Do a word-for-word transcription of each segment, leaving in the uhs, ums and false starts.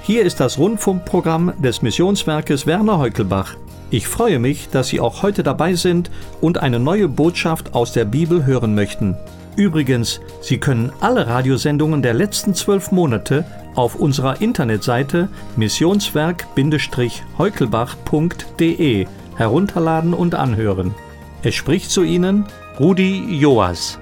Hier ist das Rundfunkprogramm des Missionswerkes Werner Heukelbach. Ich freue mich, dass Sie auch heute dabei sind und eine neue Botschaft aus der Bibel hören möchten. Übrigens, Sie können alle Radiosendungen der letzten zwölf Monate auf unserer Internetseite missionswerk heukelbach punkt de herunterladen und anhören. Es spricht zu Ihnen Rudi Joas.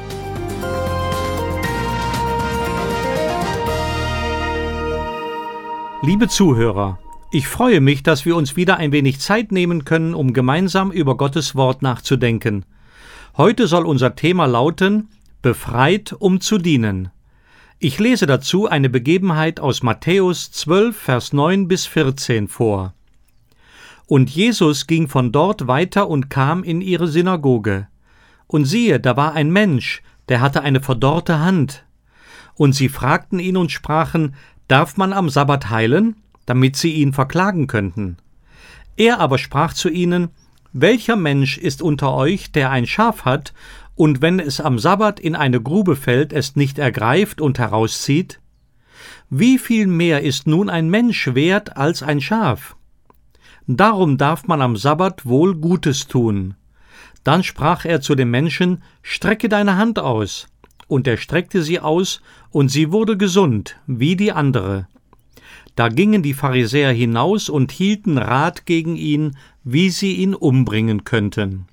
Liebe Zuhörer, ich freue mich, dass wir uns wieder ein wenig Zeit nehmen können, um gemeinsam über Gottes Wort nachzudenken. Heute soll unser Thema lauten: Befreit, um zu dienen. Ich lese dazu eine Begebenheit aus Matthäus zwölf, Vers neun bis vierzehn vor. Und Jesus ging von dort weiter und kam in ihre Synagoge. Und siehe, da war ein Mensch, der hatte eine verdorrte Hand. Und sie fragten ihn und sprachen: Darf man am Sabbat heilen? Damit sie ihn verklagen könnten. Er aber sprach zu ihnen: Welcher Mensch ist unter euch, der ein Schaf hat, und wenn es am Sabbat in eine Grube fällt, es nicht ergreift und herauszieht? Wie viel mehr ist nun ein Mensch wert als ein Schaf? Darum darf man am Sabbat wohl Gutes tun. Dann sprach er zu dem Menschen: Strecke deine Hand aus. Und er streckte sie aus, und sie wurde gesund, wie die andere. Da gingen die Pharisäer hinaus und hielten Rat gegen ihn, wie sie ihn umbringen könnten.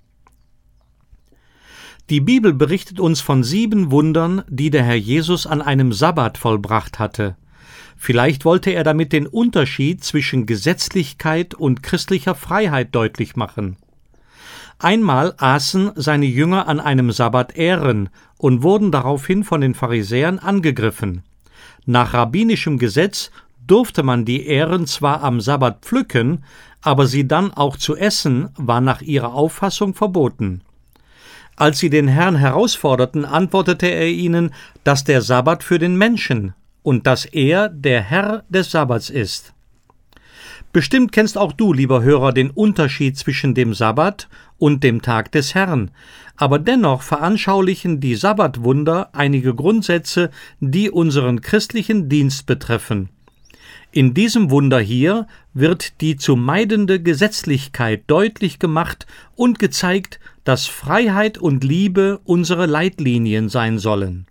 Die Bibel berichtet uns von sieben Wundern, die der Herr Jesus an einem Sabbat vollbracht hatte. Vielleicht wollte er damit den Unterschied zwischen Gesetzlichkeit und christlicher Freiheit deutlich machen. Einmal aßen seine Jünger an einem Sabbat Ähren und wurden daraufhin von den Pharisäern angegriffen. Nach rabbinischem Gesetz durfte man die Ähren zwar am Sabbat pflücken, aber sie dann auch zu essen, war nach ihrer Auffassung verboten. Als sie den Herrn herausforderten, antwortete er ihnen, dass der Sabbat für den Menschen und dass er der Herr des Sabbats ist. Bestimmt kennst auch du, lieber Hörer, den Unterschied zwischen dem Sabbat und dem Tag des Herrn, aber dennoch veranschaulichen die Sabbatwunder einige Grundsätze, die unseren christlichen Dienst betreffen. In diesem Wunder hier wird die zu meidende Gesetzlichkeit deutlich gemacht und gezeigt, dass Freiheit und Liebe unsere Leitlinien sein sollen.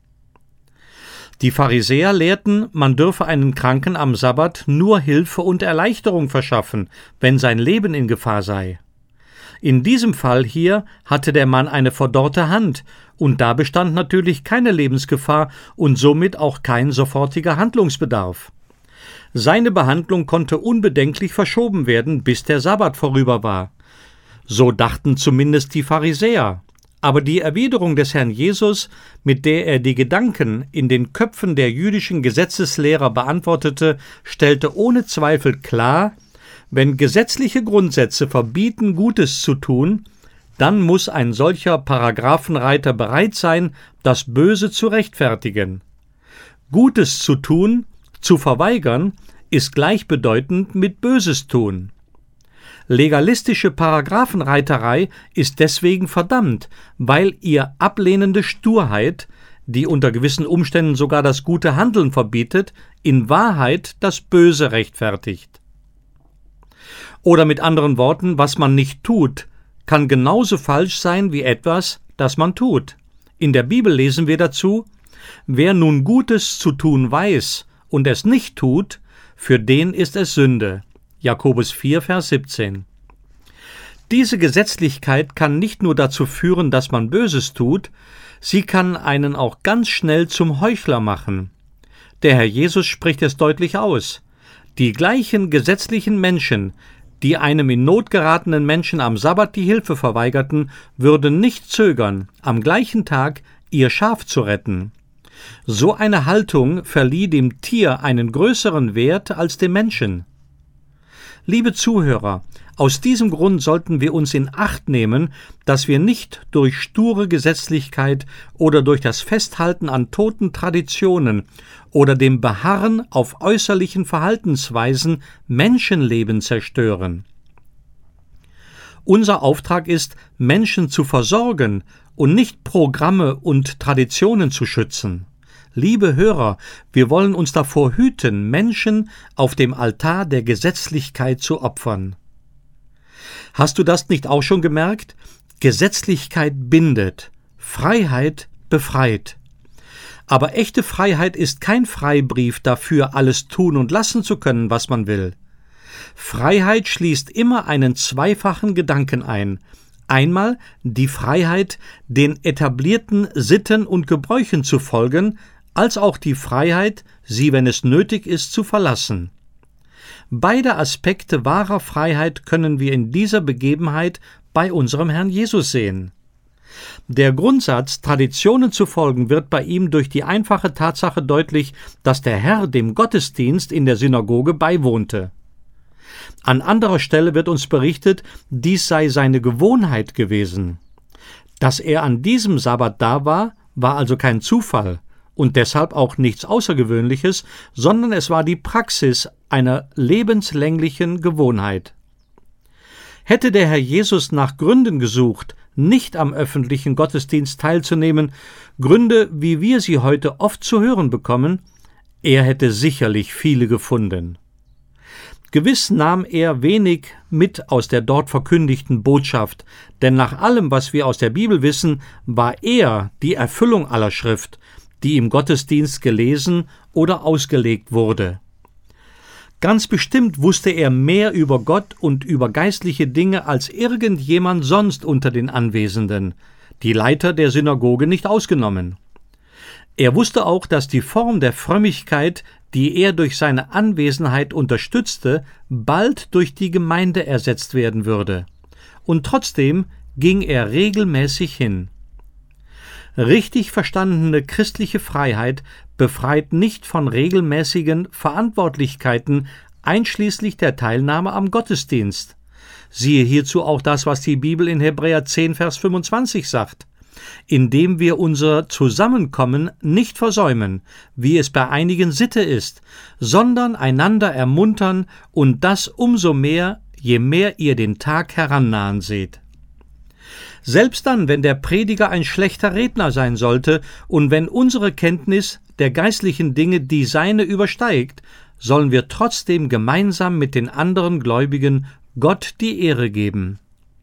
Die Pharisäer lehrten, man dürfe einen Kranken am Sabbat nur Hilfe und Erleichterung verschaffen, wenn sein Leben in Gefahr sei. In diesem Fall hier hatte der Mann eine verdorrte Hand, und da bestand natürlich keine Lebensgefahr und somit auch kein sofortiger Handlungsbedarf. Seine Behandlung konnte unbedenklich verschoben werden, bis der Sabbat vorüber war. So dachten zumindest die Pharisäer. Aber die Erwiderung des Herrn Jesus, mit der er die Gedanken in den Köpfen der jüdischen Gesetzeslehrer beantwortete, stellte ohne Zweifel klar: Wenn gesetzliche Grundsätze verbieten, Gutes zu tun, dann muss ein solcher Paragraphenreiter bereit sein, das Böse zu rechtfertigen. Gutes zu tun, zu verweigern, ist gleichbedeutend mit Böses tun. Legalistische Paragraphenreiterei ist deswegen verdammt, weil ihr ablehnende Sturheit, die unter gewissen Umständen sogar das gute Handeln verbietet, in Wahrheit das Böse rechtfertigt. Oder mit anderen Worten, was man nicht tut, kann genauso falsch sein wie etwas, das man tut. In der Bibel lesen wir dazu: Wer nun Gutes zu tun weiß und es nicht tut, für den ist es Sünde. Jakobus vier, Vers siebzehn. Diese Gesetzlichkeit kann nicht nur dazu führen, dass man Böses tut, sie kann einen auch ganz schnell zum Heuchler machen. Der Herr Jesus spricht es deutlich aus: Die gleichen gesetzlichen Menschen, die einem in Not geratenen Menschen am Sabbat die Hilfe verweigerten, würden nicht zögern, am gleichen Tag ihr Schaf zu retten. So eine Haltung verlieh dem Tier einen größeren Wert als dem Menschen. Liebe Zuhörer, aus diesem Grund sollten wir uns in Acht nehmen, dass wir nicht durch sture Gesetzlichkeit oder durch das Festhalten an toten Traditionen oder dem Beharren auf äußerlichen Verhaltensweisen Menschenleben zerstören. Unser Auftrag ist, Menschen zu versorgen und nicht Programme und Traditionen zu schützen. Liebe Hörer, wir wollen uns davor hüten, Menschen auf dem Altar der Gesetzlichkeit zu opfern. Hast du das nicht auch schon gemerkt? Gesetzlichkeit bindet, Freiheit befreit. Aber echte Freiheit ist kein Freibrief dafür, alles tun und lassen zu können, was man will. Freiheit schließt immer einen zweifachen Gedanken ein. Einmal die Freiheit, den etablierten Sitten und Gebräuchen zu folgen, als auch die Freiheit, sie, wenn es nötig ist, zu verlassen. Beide Aspekte wahrer Freiheit können wir in dieser Begebenheit bei unserem Herrn Jesus sehen. Der Grundsatz, Traditionen zu folgen, wird bei ihm durch die einfache Tatsache deutlich, dass der Herr dem Gottesdienst in der Synagoge beiwohnte. An anderer Stelle wird uns berichtet, dies sei seine Gewohnheit gewesen. Dass er an diesem Sabbat da war, war also kein Zufall und deshalb auch nichts Außergewöhnliches, sondern es war die Praxis einer lebenslänglichen Gewohnheit. Hätte der Herr Jesus nach Gründen gesucht, nicht am öffentlichen Gottesdienst teilzunehmen, Gründe, wie wir sie heute oft zu hören bekommen, er hätte sicherlich viele gefunden. Gewiss nahm er wenig mit aus der dort verkündigten Botschaft, denn nach allem, was wir aus der Bibel wissen, war er die Erfüllung aller Schrift, die im Gottesdienst gelesen oder ausgelegt wurde. Ganz bestimmt wusste er mehr über Gott und über geistliche Dinge als irgendjemand sonst unter den Anwesenden, die Leiter der Synagoge nicht ausgenommen. Er wusste auch, dass die Form der Frömmigkeit, die er durch seine Anwesenheit unterstützte, bald durch die Gemeinde ersetzt werden würde. Und trotzdem ging er regelmäßig hin. Richtig verstandene christliche Freiheit befreit nicht von regelmäßigen Verantwortlichkeiten, einschließlich der Teilnahme am Gottesdienst. Siehe hierzu auch das, was die Bibel in Hebräer zehn, Vers fünfundzwanzig sagt. Indem wir unser Zusammenkommen nicht versäumen, wie es bei einigen Sitte ist, sondern einander ermuntern und das umso mehr, je mehr ihr den Tag herannahen seht. Selbst dann, wenn der Prediger ein schlechter Redner sein sollte und wenn unsere Kenntnis der geistlichen Dinge die seine übersteigt, sollen wir trotzdem gemeinsam mit den anderen Gläubigen Gott die Ehre geben.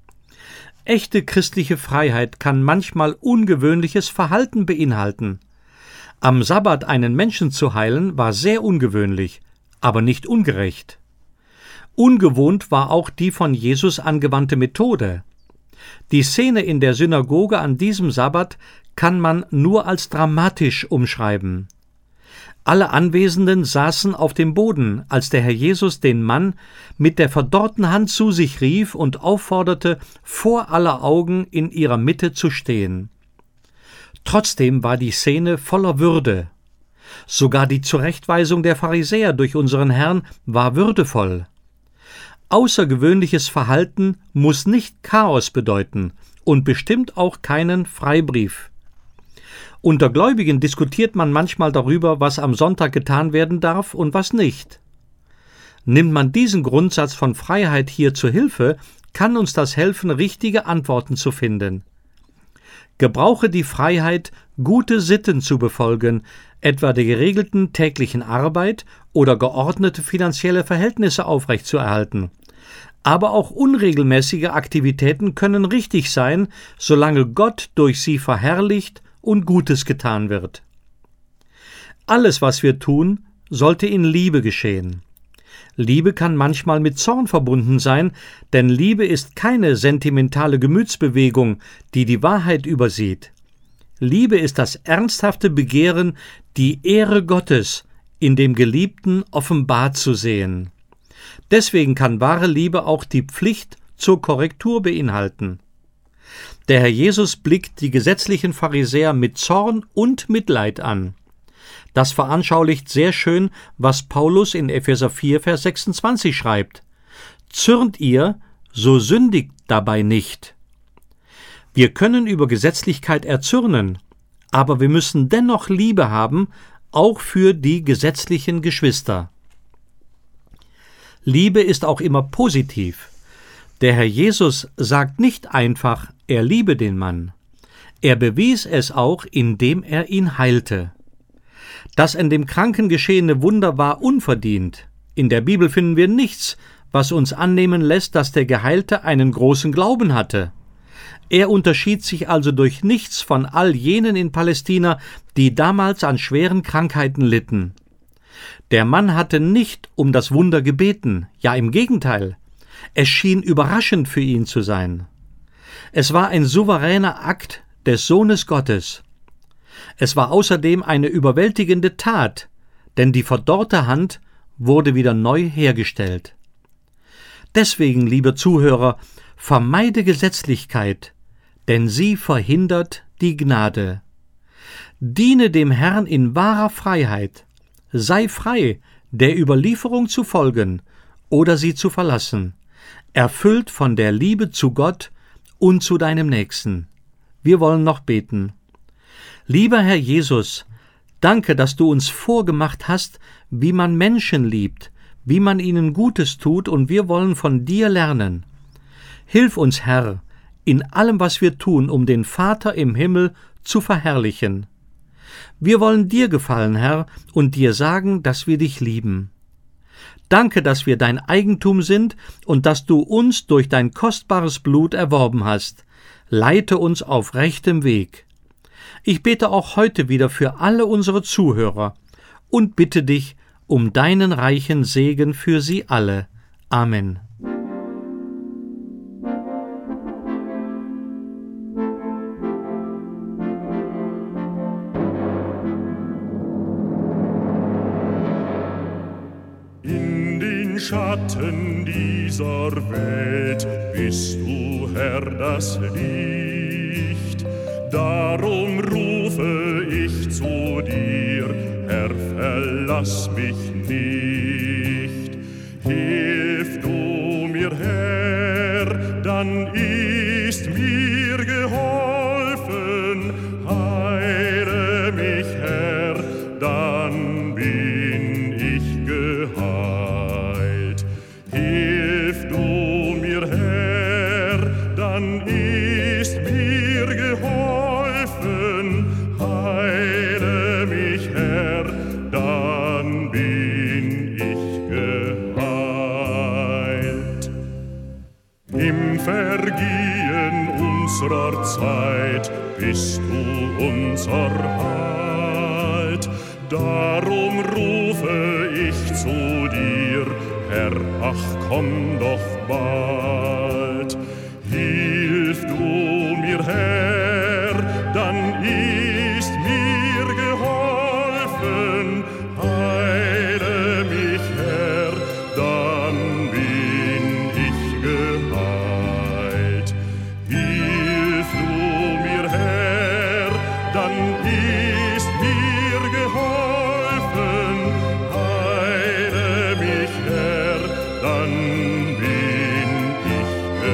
Echte christliche Freiheit kann manchmal ungewöhnliches Verhalten beinhalten. Am Sabbat einen Menschen zu heilen, war sehr ungewöhnlich, aber nicht ungerecht. Ungewohnt war auch die von Jesus angewandte Methode. Die Szene in der Synagoge an diesem Sabbat kann man nur als dramatisch umschreiben. Alle Anwesenden saßen auf dem Boden, als der Herr Jesus den Mann mit der verdorrten Hand zu sich rief und aufforderte, vor aller Augen in ihrer Mitte zu stehen. Trotzdem war die Szene voller Würde. Sogar die Zurechtweisung der Pharisäer durch unseren Herrn war würdevoll. Außergewöhnliches Verhalten muss nicht Chaos bedeuten und bestimmt auch keinen Freibrief. Unter Gläubigen diskutiert man manchmal darüber, was am Sonntag getan werden darf und was nicht. Nimmt man diesen Grundsatz von Freiheit hier zur Hilfe, kann uns das helfen, richtige Antworten zu finden. Gebrauche die Freiheit, gute Sitten zu befolgen, etwa der geregelten täglichen Arbeit oder geordnete finanzielle Verhältnisse aufrechtzuerhalten. Aber auch unregelmäßige Aktivitäten können richtig sein, solange Gott durch sie verherrlicht und Gutes getan wird. Alles, was wir tun, sollte in Liebe geschehen. Liebe kann manchmal mit Zorn verbunden sein, denn Liebe ist keine sentimentale Gemütsbewegung, die die Wahrheit übersieht. Liebe ist das ernsthafte Begehren, die Ehre Gottes in dem Geliebten offenbart zu sehen. Deswegen kann wahre Liebe auch die Pflicht zur Korrektur beinhalten. Der Herr Jesus blickt die gesetzlichen Pharisäer mit Zorn und Mitleid an. Das veranschaulicht sehr schön, was Paulus in Epheser vier, Vers sechsundzwanzig schreibt. Zürnt ihr, so sündigt dabei nicht. Wir können über Gesetzlichkeit erzürnen, aber wir müssen dennoch Liebe haben, auch für die gesetzlichen Geschwister. Liebe ist auch immer positiv. Der Herr Jesus sagt nicht einfach, er liebe den Mann. Er bewies es auch, indem er ihn heilte. Das an dem Kranken geschehene Wunder war unverdient. In der Bibel finden wir nichts, was uns annehmen lässt, dass der Geheilte einen großen Glauben hatte. Er unterschied sich also durch nichts von all jenen in Palästina, die damals an schweren Krankheiten litten. Der Mann hatte nicht um das Wunder gebeten, ja im Gegenteil. Es schien überraschend für ihn zu sein. Es war ein souveräner Akt des Sohnes Gottes. Es war außerdem eine überwältigende Tat, denn die verdorrte Hand wurde wieder neu hergestellt. Deswegen, liebe Zuhörer, vermeide Gesetzlichkeit, denn sie verhindert die Gnade. Diene dem Herrn in wahrer Freiheit. Sei frei, der Überlieferung zu folgen oder sie zu verlassen, erfüllt von der Liebe zu Gott und zu deinem Nächsten. Wir wollen noch beten. Lieber Herr Jesus, danke, dass du uns vorgemacht hast, wie man Menschen liebt, wie man ihnen Gutes tut, und wir wollen von dir lernen. Hilf uns, Herr, in allem, was wir tun, um den Vater im Himmel zu verherrlichen. Wir wollen dir gefallen, Herr, und dir sagen, dass wir dich lieben. Danke, dass wir dein Eigentum sind und dass du uns durch dein kostbares Blut erworben hast. Leite uns auf rechtem Weg. Ich bete auch heute wieder für alle unsere Zuhörer und bitte dich um deinen reichen Segen für sie alle. Amen. In den Schatten dieser Welt bist du, Herr, das Licht. Darum rufe ich zu dir, Herr, verlass mich nicht. Hilf du mir, Herr, dann ist mir geholfen. Heile mich, Herr, dann bin ich geheilt. Hilf du mir, Herr, dann ist mir geholfen. Heile mich, Herr, dann bin ich geheilt. Im Vergehen unserer Zeit bist du unser Halt. Darum rufe ich zu dir, Herr, ach komm doch bald. Hilf du mir, Herr, dann ist mir geholfen. Heile mich, Herr, dann bin ich geheilt. Hilf du mir, Herr, dann ist mir geholfen. Heile mich, Herr, dann bin ich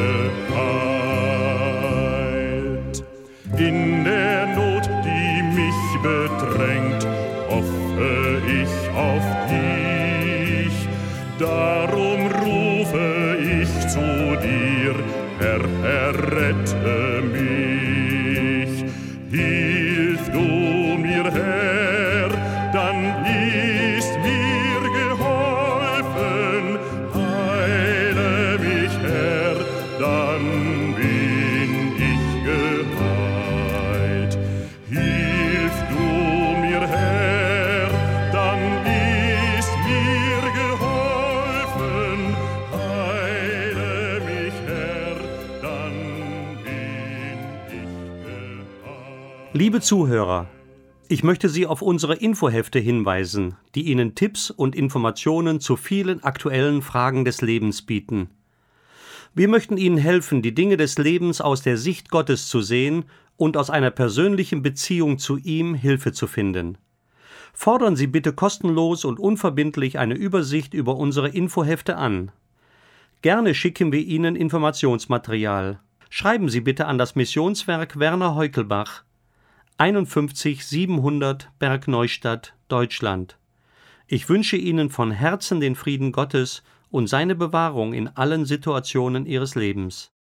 geheilt. In der Not, die mich bedrängt, hoffe ich auf dich. Darum rufe ich zu dir, Herr, errette mich. Hilf du mir, Herr, dann ist mir geholfen. Heile mich, Herr, dann bin ich geheilt. Hilf du mir, Herr, dann ist mir geholfen. Heile mich, Herr, dann bin ich geheilt. Liebe Zuhörer, ich möchte Sie auf unsere Infohefte hinweisen, die Ihnen Tipps und Informationen zu vielen aktuellen Fragen des Lebens bieten. Wir möchten Ihnen helfen, die Dinge des Lebens aus der Sicht Gottes zu sehen und aus einer persönlichen Beziehung zu ihm Hilfe zu finden. Fordern Sie bitte kostenlos und unverbindlich eine Übersicht über unsere Infohefte an. Gerne schicken wir Ihnen Informationsmaterial. Schreiben Sie bitte an das Missionswerk Werner Heukelbach, einundfünfzig siebenhundert Bergneustadt, Deutschland. Ich wünsche Ihnen von Herzen den Frieden Gottes und seine Bewahrung in allen Situationen Ihres Lebens.